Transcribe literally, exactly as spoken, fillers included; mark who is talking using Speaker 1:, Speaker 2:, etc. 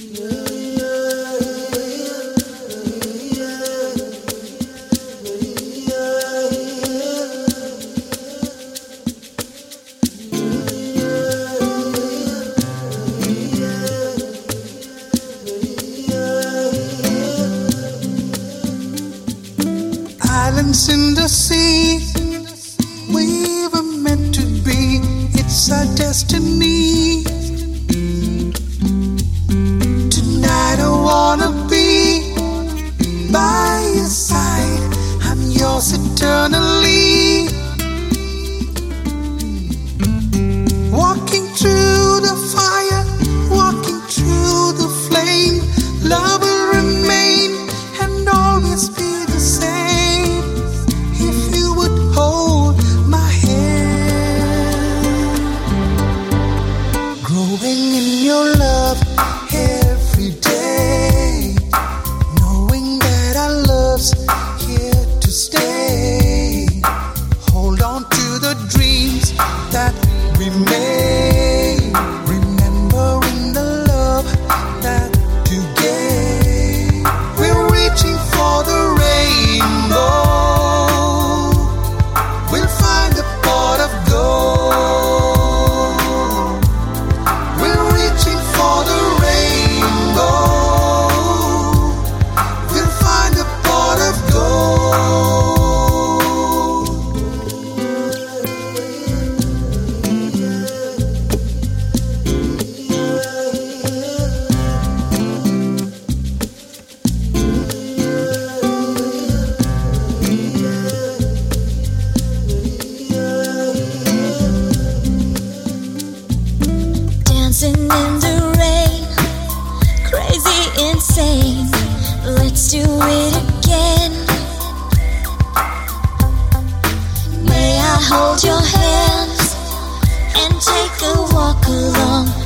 Speaker 1: Islands in the sea, we were meant to be, it's our destiny. Tonight I wanna be by your side, I'm yours eternally. Walking through the fire, walking through the flame, love will remain and always be the same. If you would hold my hand, growing in your love every day, knowing that our love's here to stay. Hold on to the dreams that we made, remembering the love that today we're reaching for the rainbow. We'll find the pot of gold. We're reaching for the rainbow. We'll find the pot of gold.
Speaker 2: Dancing in the rain, crazy, insane. Let's do it again. May I hold your hands and take a walk along